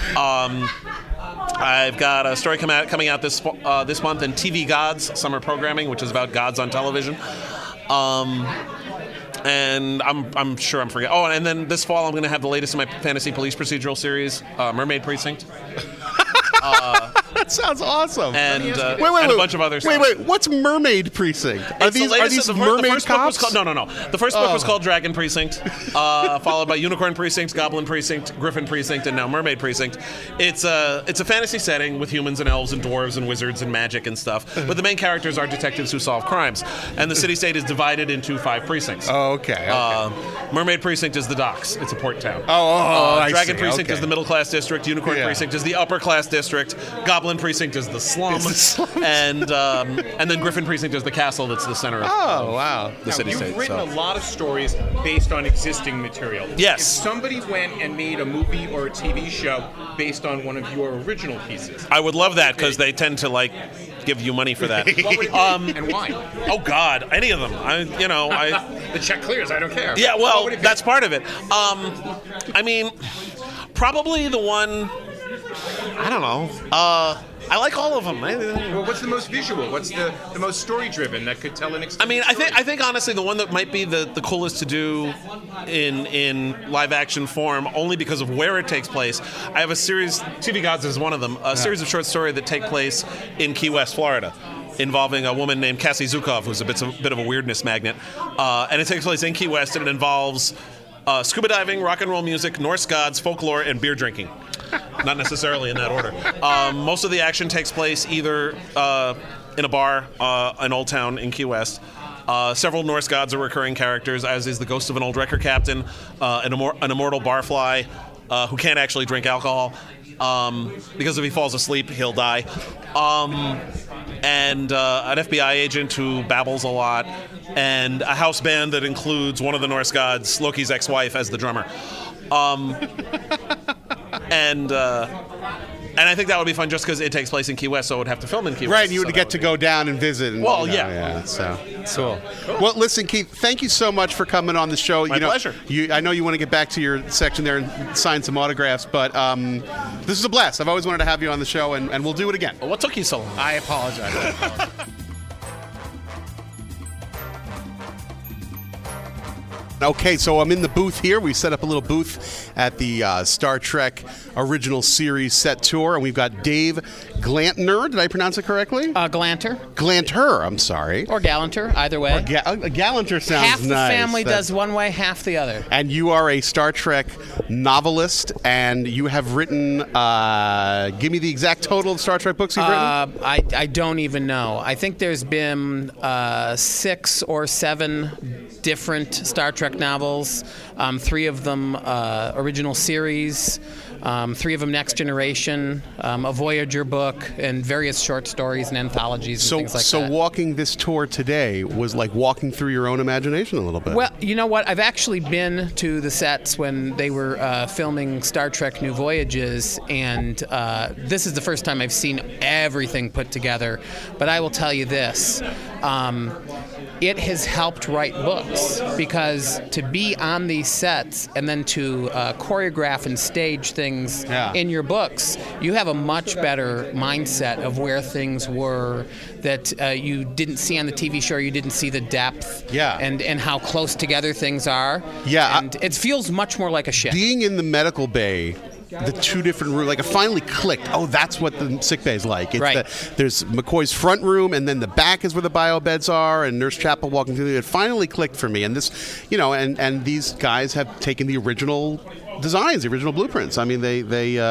I've got a story coming out this month in TV Gods, Summer Programming, which is about gods on television. And I'm sure I'm forgetting. Oh, and then this fall I'm going to have the latest in my fantasy police procedural series, Mermaid Precinct. That sounds awesome. And a bunch of other stuff. Wait. What's Mermaid Precinct? Are these mermaid cops? No. The first book was called Dragon Precinct, followed by Unicorn Precinct, Goblin Precinct, Griffin Precinct, and now Mermaid Precinct. It's a fantasy setting with humans and elves and dwarves and wizards and magic and stuff. But the main characters are detectives who solve crimes. And the city-state is divided into 5 precincts. Oh, okay. Mermaid Precinct is the docks. It's a port town. Dragon Precinct is the middle-class district. Unicorn Precinct is the upper-class district. Goblin Precinct is the slum. and then Griffin Precinct is the castle that's the center of the city-state. You've written a lot of stories based on existing material. Yes. If somebody went and made a movie or a TV show based on one of your original pieces, I would love that because they tend to give you money for that. What would it be, and why? Oh God, any of them. The check clears. I don't care. Yeah, well, that's part of it. I mean, probably the one. I don't know. I like all of them. Well, what's the most visual? What's the most story-driven that could tell an extended story? I think honestly the one that might be the coolest to do in live-action form, only because of where it takes place. I have a series, TV Gods is one of them, a series of short stories that take place in Key West, Florida, involving a woman named Cassie Zukov, who's a bit of a weirdness magnet. And it takes place in Key West, and it involves scuba diving, rock and roll music, Norse gods, folklore, and beer drinking. Not necessarily in that order. Most of the action takes place either in a bar in Old Town in Key West. Several Norse gods are recurring characters, as is the ghost of an old wrecker captain, an immortal barfly who can't actually drink alcohol. Because if he falls asleep, he'll die. And an FBI agent who babbles a lot, and a house band that includes one of the Norse gods, Loki's ex-wife, as the drummer. And I think that would be fun just because it takes place in Key West, so it would have to film in Key West. Right, you would get to go down and visit. And, so cool. Well, listen, Keith, thank you so much for coming on the show. My pleasure. I know you want to get back to your section there and sign some autographs, but this is a blast. I've always wanted to have you on the show, and we'll do it again. Well, what took you so long? I apologize. Okay, so I'm in the booth here. We set up a little booth at the Star Trek Original Series set tour, and we've got Dave Glantner. Did I pronounce it correctly? Glanter. Glanter, I'm sorry. Or Gallanter, either way. Gallanter sounds nice. Half the family does one way, half the other. And you are a Star Trek novelist, and you have written, give me the exact total of Star Trek books you've written? I don't even know. I think there's been 6 or 7 different Star Trek novels, 3 of them original series, 3 of them Next Generation, a Voyager book, and various short stories and anthologies and things like that. So walking this tour today was like walking through your own imagination a little bit. Well, you know what? I've actually been to the sets when they were filming Star Trek New Voyages, and this is the first time I've seen everything put together. But I will tell you this. it has helped write books, because to be on these sets and then to choreograph and stage things in your books, you have a much better mindset of where things were that you didn't see on the TV show. You didn't see the depth and how close together things are. Yeah. And it feels much more like a ship. Being in the medical bay, the two different rooms, like it finally clicked. Oh, that's what the sick bay is like. It's there's McCoy's front room, and then the back is where the bio beds are, and Nurse Chapel walking through. It finally clicked for me. And this, and these guys have taken the original designs, the original blueprints. I mean, they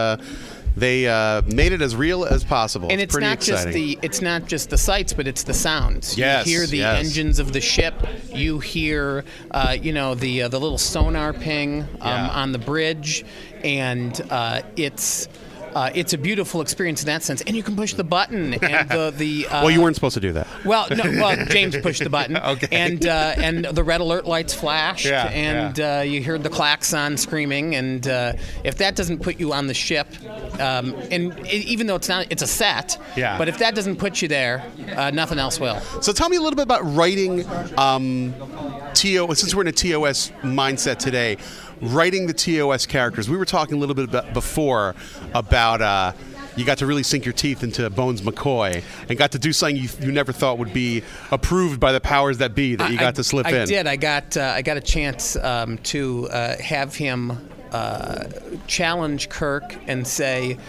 made it as real as possible. And it's pretty exciting. It's not just the sights, but it's the sounds. Yes, you hear the engines of the ship. You hear, the little sonar ping on the bridge, and it's a beautiful experience in that sense. And you can push the button. And well, you weren't supposed to do that. Well, no. Well, James pushed the button. Okay. And the red alert lights flashed. You heard the klaxon screaming. And if that doesn't put you on the ship, even though it's a set. Yeah. But if that doesn't put you there, nothing else will. So tell me a little bit about writing since we're in a TOS mindset today. Writing the TOS characters. We were talking a little bit before about you got to really sink your teeth into Bones McCoy and got to do something you never thought would be approved by the powers that be that you got to slip in. I did. I got a chance to have him challenge Kirk and say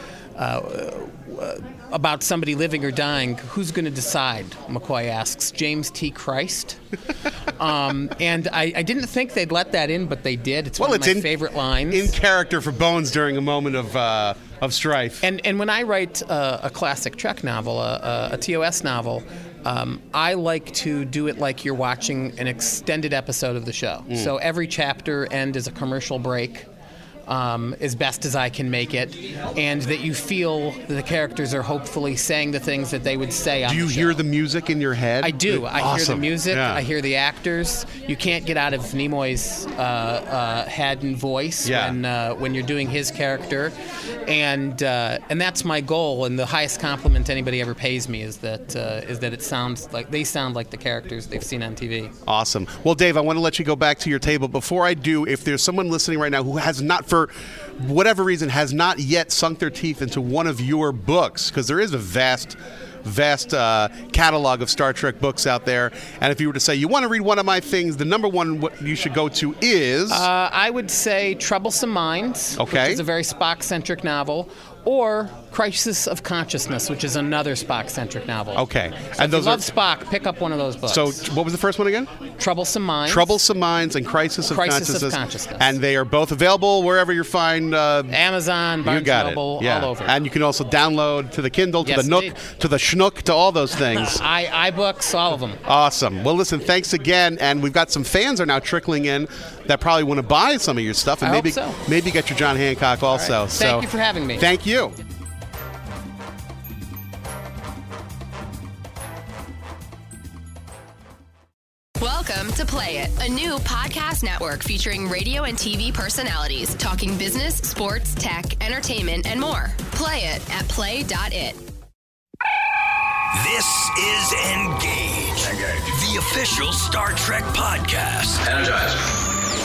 about somebody living or dying, who's going to decide? McCoy asks. James T. Christ. And I didn't think they'd let that in, but they did. It's one of my favorite lines. In character for Bones during a moment of strife. And when I write a classic Trek novel, a TOS novel, I like to do it like you're watching an extended episode of the show. So every chapter end is a commercial break. As best as I can make it, and that you feel that the characters are hopefully saying the things that they would say on the show. Do you hear the music in your head? I do. I hear the music. Yeah. I hear the actors. You can't get out of Nimoy's head and voice when you're doing his character, and that's my goal. And the highest compliment anybody ever pays me is that it sounds like they sound like the characters they've seen on TV. Awesome. Well, Dave, I want to let you go back to your table. Before I do, if there's someone listening right now who has not, for whatever reason, has not yet sunk their teeth into one of your books, because there is a vast catalog of Star Trek books out there, and if you were to say you want to read one of my things, the number one what you should go to is I would say Troublesome Minds, which is a very Spock-centric novel, or Crisis of Consciousness, which is another Spock-centric novel. Okay. So and if you love Spock, pick up one of those books. So what was the first one again? Troublesome Minds. Troublesome Minds and Crisis of Consciousness. And they are both available wherever you find Amazon, Barnes & Noble, all over. And you can also download to the Kindle, to the Nook, to the Schnook, to all those things. iBooks, all of them. Awesome. Well, listen, thanks again. And we've got some fans are now trickling in that probably want to buy some of your stuff, and maybe get your John Hancock also. Right. Thank you for having me. Thank you. Welcome to Play It, a new podcast network featuring radio and TV personalities talking business, sports, tech, entertainment, and more. Play it at play.it. This is Engage, the official Star Trek podcast. Energize.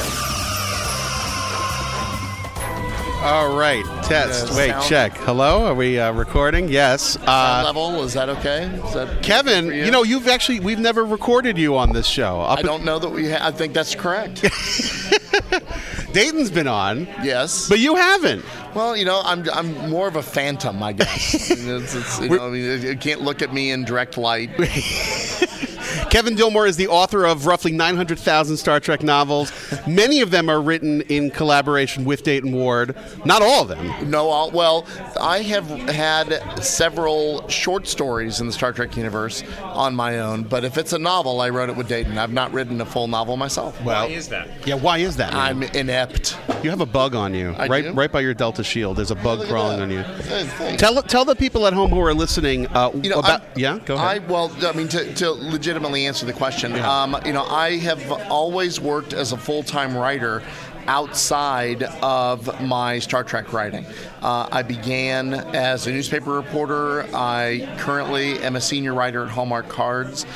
All right, test. Wait, check. Hello, are we recording? Yes. Sound level, is that okay? Is that Kevin, we've never recorded you on this show. I don't know that we have. I think that's correct. Dayton's been on. Yes. But you haven't. Well, I'm more of a phantom, I guess. You can't look at me in direct light. Kevin Dillmore is the author of roughly 900,000 Star Trek novels. Many of them are written in collaboration with Dayton Ward. Not all of them. No, well, I have had several short stories in the Star Trek universe on my own, but if it's a novel, I wrote it with Dayton. I've not written a full novel myself. Why is that? Yeah, why is that, man? I'm inept. You have a bug on you. Right by your Delta shield. There's a bug crawling on you. Thanks. Tell the people at home who are listening go ahead. To legitimately answer the question, I have always worked as a full-time writer outside of my Star Trek writing. I began as a newspaper reporter. I currently am a senior writer at Hallmark Cards.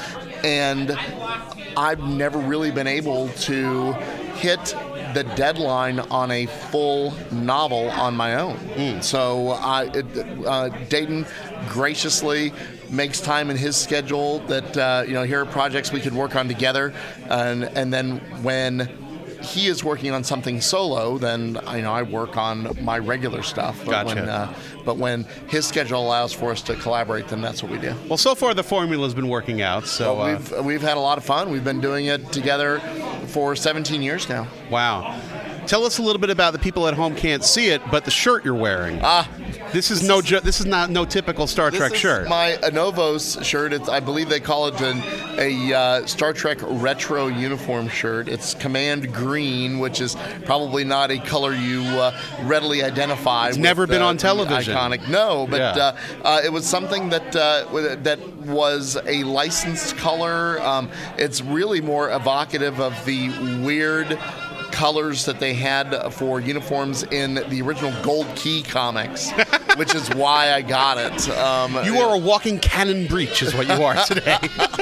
and I've never really been able to hit the deadline on a full novel on my own. So Dayton graciously makes time in his schedule that here are projects we could work on together, and then when he is working on something solo, then I work on my regular stuff. But Gotcha. when his schedule allows for us to collaborate, then that's what we do. Well, so far the formula's been working out. So we've had a lot of fun. We've been doing it together for 17 years now. Wow. Tell us a little bit about the people at home can't see it, but the shirt you're wearing. This is not no typical Star Trek shirt. This is my Anovos shirt. I believe they call it a Star Trek retro uniform shirt. It's command green, which is probably not a color you readily identify. It's never been on television. Iconic, no, but it was something that was a licensed color. It's really more evocative of the weird colors that they had for uniforms in the original Gold Key comics, which is why I got it. You are a walking cannon breach is what you are today.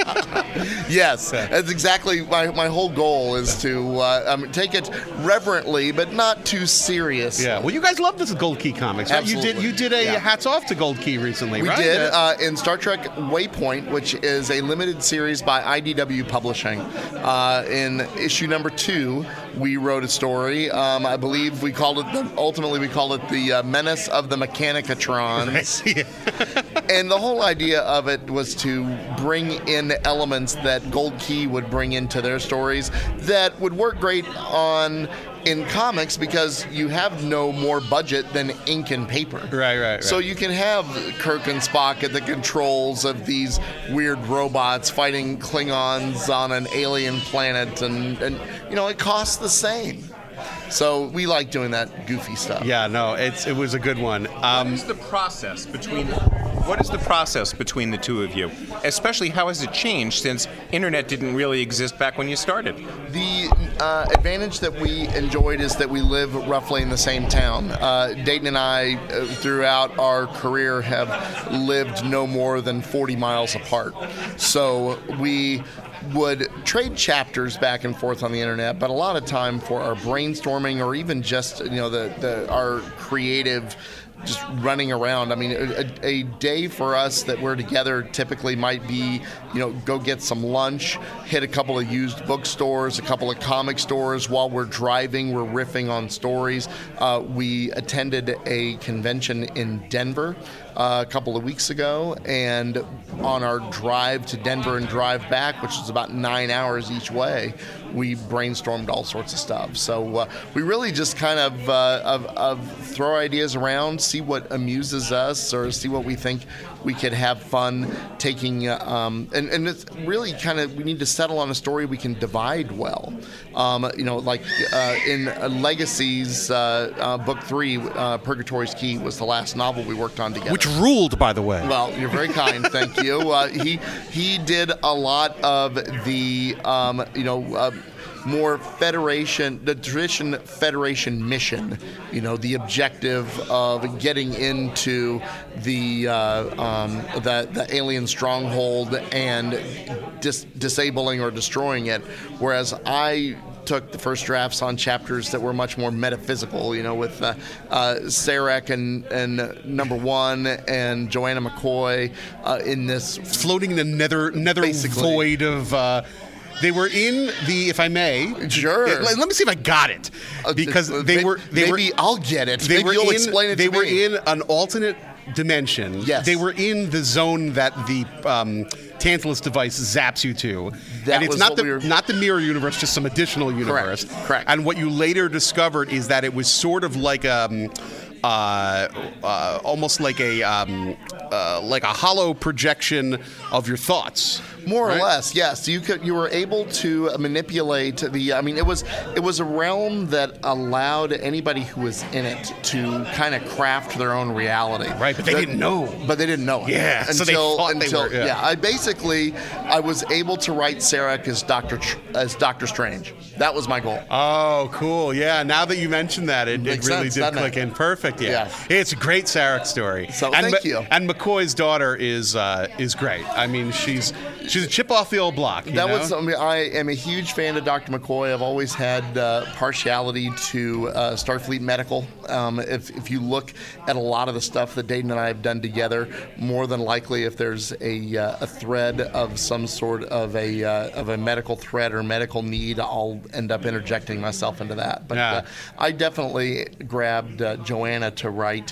Yes, that's exactly my whole goal is to take it reverently, but not too serious. Yeah, well, you guys love this Gold Key comics, right? Absolutely. You did a hats off to Gold Key recently, we right? We did in Star Trek Waypoint, which is a limited series by IDW Publishing. In issue number 2, we wrote a story. I believe we called it the Menace of the Mechanicatrons. And the whole idea of it was to bring in elements that Gold Key would bring into their stories that would work great in comics because you have no more budget than ink and paper. Right. So you can have Kirk and Spock at the controls of these weird robots fighting Klingons on an alien planet, and it costs the same. So we like doing that goofy stuff. Yeah, no, it was a good one. What is the process between the two of you? Especially, how has it changed since internet didn't really exist back when you started? The advantage that we enjoyed is that we live roughly in the same town. Dayton and I, throughout our career, have lived no more than 40 miles apart. So we would trade chapters back and forth on the internet, but a lot of time for our brainstorming or even just our creative just running around. I mean, a day for us that we're together typically might be, go get some lunch, hit a couple of used bookstores, a couple of comic stores. While we're driving, we're riffing on stories. We attended a convention in Denver a couple of weeks ago, and on our drive to Denver and drive back, which is about 9 hours each way, we brainstormed all sorts of stuff. So we really just kind of throw ideas around, see what amuses us, or see what we think we could have fun taking. And it's really kind of, we need to settle on a story we can divide well. Like in Legacies, book 3, Purgatory's Key was the last novel we worked on together. Which ruled, by the way. Well, you're very kind, thank you. He did a lot of the more the tradition Federation mission. The objective of getting into the alien stronghold and disabling or destroying it, whereas I took the first drafts on chapters that were much more metaphysical, with Sarek and number 1 and Joanna McCoy in this floating the nether void of. They were in the, if I may, sure. Let me see if I got it, because maybe I'll get it. Maybe you'll explain it to me. They were in an alternate dimension. Yes. They were in the zone that the Tantalus device zaps you to. That and it's not the mirror universe, just some additional universe. Correct. And what you later discovered is that it was sort of like almost like a hollow projection of your thoughts. More or less, yes. You were able to manipulate the. I mean, it was a realm that allowed anybody who was in it to kind of craft their own reality. Right, but they didn't know. But they didn't know it. Yeah. So they thought they were. Yeah. I basically I was able to write Sarek as Doctor Strange. That was my goal. Oh, cool. Yeah, now that you mentioned that, it really did click in perfect. Yeah. It's a great Sarek story. So thank you. And McCoy's daughter is great. I mean, she's a chip off the old block. I am a huge fan of Dr. McCoy. I've always had partiality to Starfleet Medical. If you look at a lot of the stuff that Dayton and I have done together, more than likely, if there's a thread of some sort of a medical thread or medical need, I'll end up interjecting myself into that. But I definitely grabbed Joanna to write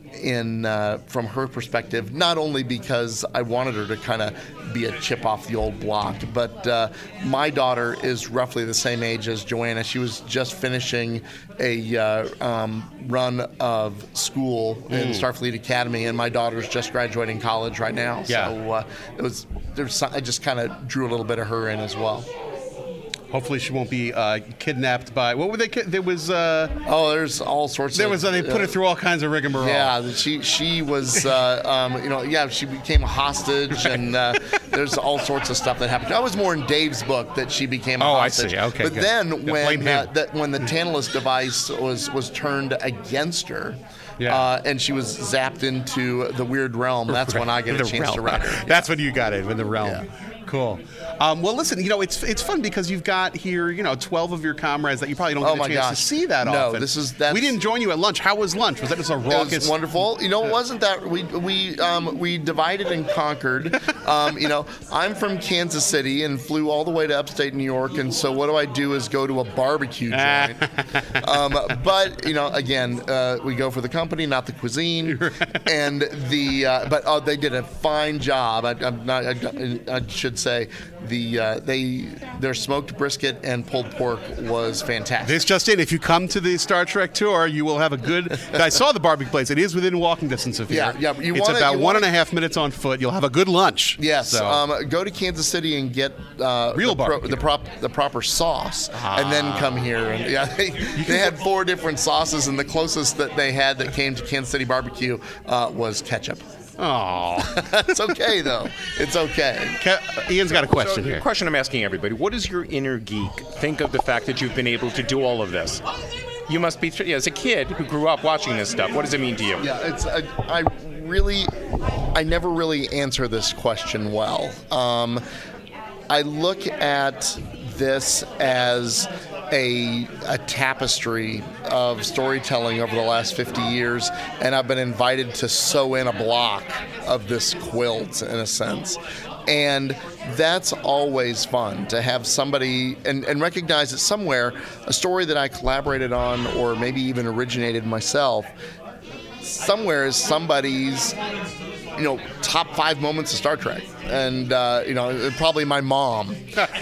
from her perspective, not only because I wanted her to kind of be a chip off the old block, but my daughter is roughly the same age as Joanna. She was just finishing a run of school in Starfleet Academy, and my daughter's just graduating college right now. Yeah. So I just kind of drew a little bit of her in as well. Hopefully she won't be kidnapped by... What were they... There was... there's all sorts of... They put her through all kinds of rigmarole. Yeah, she was... she became a hostage, and there's all sorts of stuff that happened. That was more in Dave's book that she became a hostage. I see. Okay, but good. then when the Tantalus device was turned against her... and she was zapped into the weird realm. That's when I get a chance to write her. That's when you got it, in the realm. Yeah. Cool. Well, listen, it's fun because you've got here, 12 of your comrades that you probably don't get a chance to see that often. No, we didn't join you at lunch. How was lunch? Was that just a raucous? It was wonderful. It wasn't that we divided and conquered. I'm from Kansas City and flew all the way to upstate New York, and so what I do is go to a barbecue joint. But again, we go for the company, not the cuisine, and but they did a fine job. I should say their smoked brisket and pulled pork was fantastic. This just in: if you come to the Star Trek tour, you will have a good. I saw the barbecue place; it is within walking distance of here. Yeah. It's about 1.5 minutes on foot. You'll have a good lunch. Yes. So. Go to Kansas City and get real barbecue, the proper sauce, and then come here. And they had 4 different sauces, and the closest that they had that came to Kansas City barbecue was ketchup. Oh, it's okay though. It's okay. Ian's got a question here. The question I'm asking everybody: what does your inner geek think of the fact that you've been able to do all of this? You must be, as a kid who grew up watching this stuff. What does it mean to you? Yeah, I never really answer this question well. I look at this as a tapestry of storytelling over the last 50 years, and I've been invited to sew in a block of this quilt, in a sense. And that's always fun, to have somebody and recognize that somewhere a story that I collaborated on or maybe even originated myself, somewhere is somebody's top 5 moments of Star Trek, and probably my mom.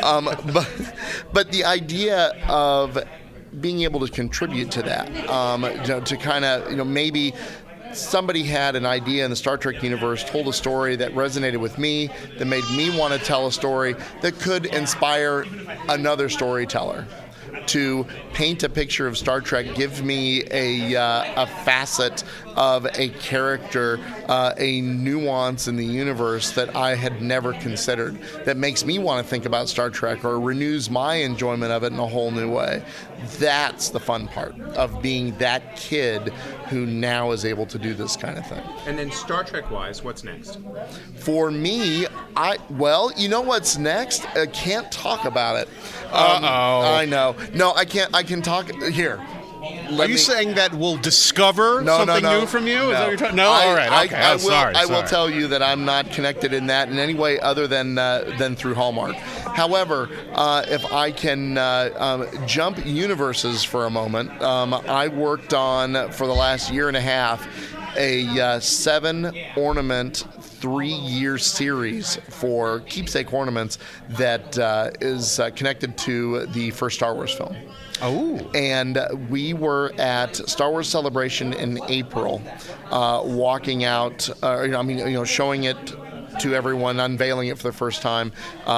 But the idea of being able to contribute to that, to kind of maybe somebody had an idea in the Star Trek universe, told a story that resonated with me, that made me want to tell a story that could inspire another storyteller to paint a picture of Star Trek, give me a facet of a character, a nuance in the universe that I had never considered, that makes me want to think about Star Trek or renews my enjoyment of it in a whole new way. That's the fun part of being that kid who now is able to do this kind of thing. And then Star Trek-wise, what's next? For me, you know what's next? I can't talk about it. I know. No, I can't. I can talk here. Are you saying that we'll discover something new from you? No. Is that what you're talking? No, all right. Okay. I will tell you that I'm not connected in that in any way other than through Hallmark. However, if I can jump universes for a moment, I worked on, for the last year and a half, a 7-ornament 3-year series for Keepsake Ornaments that is connected to the first Star Wars film. Oh. And we were at Star Wars Celebration in April, walking out, showing it to everyone, unveiling it for the first time.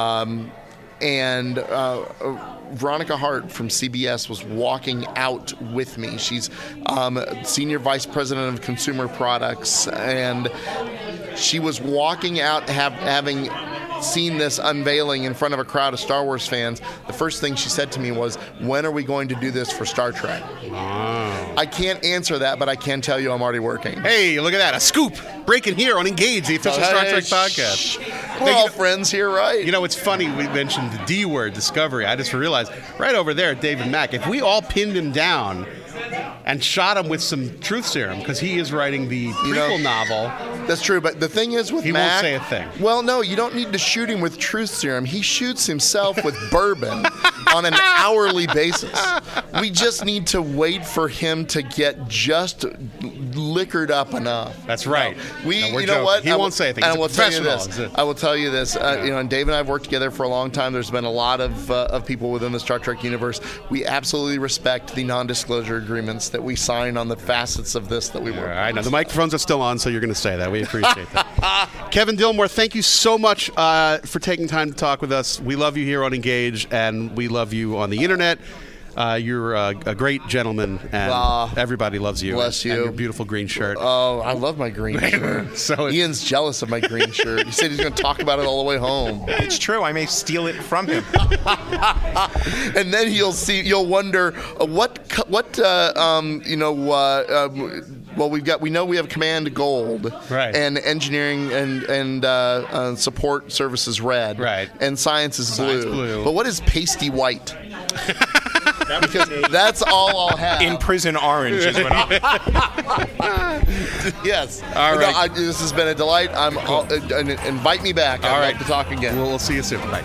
And Veronica Hart from CBS was walking out with me. She's Senior Vice President of Consumer Products, and she was walking out having seen this unveiling in front of a crowd of Star Wars fans, the first thing she said to me was, when are we going to do this for Star Trek? Wow. I can't answer that, but I can tell you I'm already working. Hey, look at that. A scoop. Breaking here on Engage, the official Star Trek podcast. We're all friends here, right? You know, it's funny we mentioned the D word, Discovery. I just realized right over there, David Mack, if we all pinned him down and shot him with some truth serum, because he is writing the prequel novel. That's true, but the thing is with Mac, he won't say a thing. Well, no, you don't need to shoot him with truth serum. He shoots himself with bourbon on an hourly basis. We just need to wait for him to get just liquored up enough. That's right. You know what? He won't say a thing. And I will tell you this. And Dave and I have worked together for a long time. There's been a lot of people within the Star Trek universe. We absolutely respect the non-disclosure agreements that we sign on the facets of this that we work. I know the microphones are still on, so you're going to say that. We appreciate that. Kevin Dillmore, thank you so much for taking time to talk with us. We love you here on Engage, and we love you on the internet. You're a great gentleman, and everybody loves you. Bless you. And your beautiful green shirt. Oh, I love my green shirt. So Ian's jealous of my green shirt. He said he's going to talk about it all the way home. It's true. I may steal it from him. And then you'll wonder well, we know we have Command Gold, right, and Engineering and Support Services Red, right, and Science is blue. But what is Pasty White? Because that's all I'll have. In Prison Orange is what I'll... Yes. All right. This has been a delight. Invite me back. I'd love to talk again. We'll see you soon. Bye.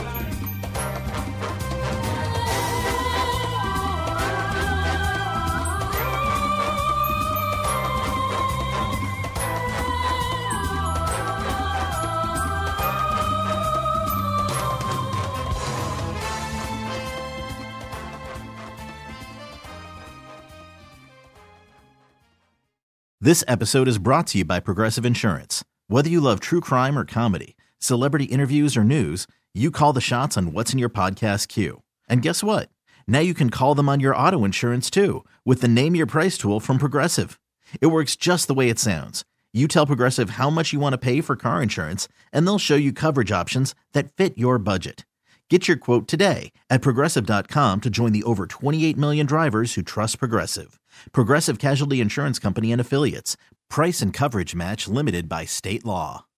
This episode is brought to you by Progressive Insurance. Whether you love true crime or comedy, celebrity interviews or news, you call the shots on what's in your podcast queue. And guess what? Now you can call them on your auto insurance too with the Name Your Price tool from Progressive. It works just the way it sounds. You tell Progressive how much you want to pay for car insurance, and they'll show you coverage options that fit your budget. Get your quote today at Progressive.com to join the over 28 million drivers who trust Progressive. Progressive Casualty Insurance Company and Affiliates. Price and coverage match limited by state law.